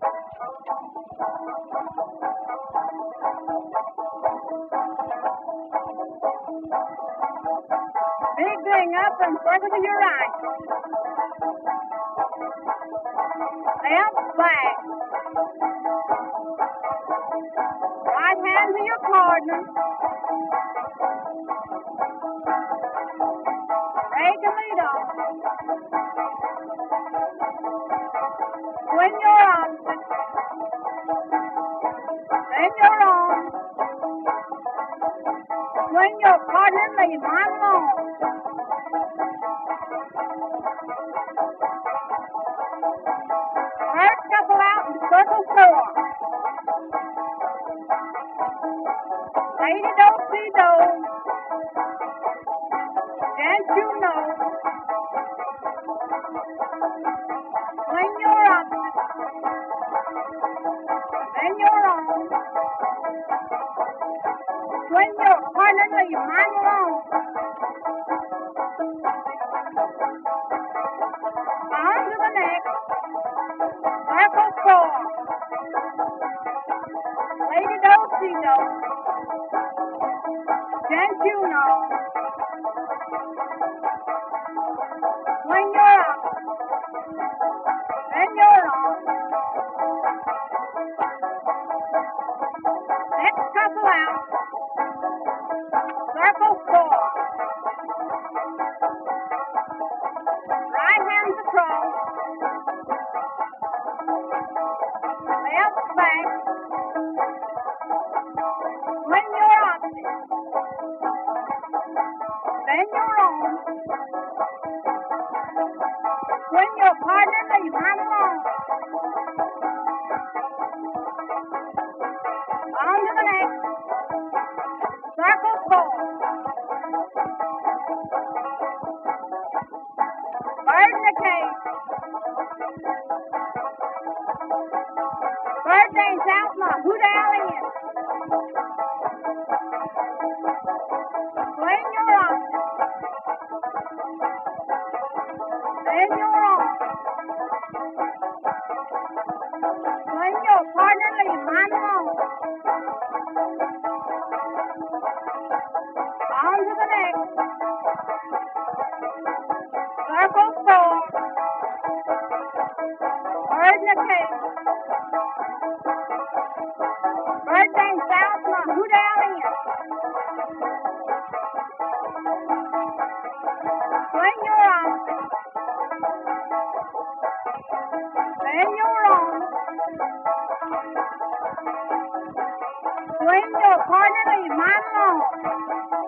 Big thing up and circle to your right. Left back. Right hand to your partner. Break and lead off. Swing your opposite. Then your arm. Swing your partner and lead. Mine alone. First couple out and circle 4. Lady don't see those. Dance you know. Swing your opposite. Then your own. Swing your partner and lead. Mine alone. On to the next. Circle 4. Lady don't see those. Dance you know. Swing your up. Then your on. Next couple out. Circle 4. Right hand's across. Left back. Swing your opposite. Then your own. Swing your partner and lead. Mine alone. On to the next. Circle 4. Bird in the cage. Bird dance out my hoot owl in. Swing your opposite. Then your own. Swing your partner and lead. Mine alone. On to the next. Circle 4. Bird in the cage. Bird dance out my hoot owl in. Swing your opposite. Then your own. Swing your partner and lead. Mine alone.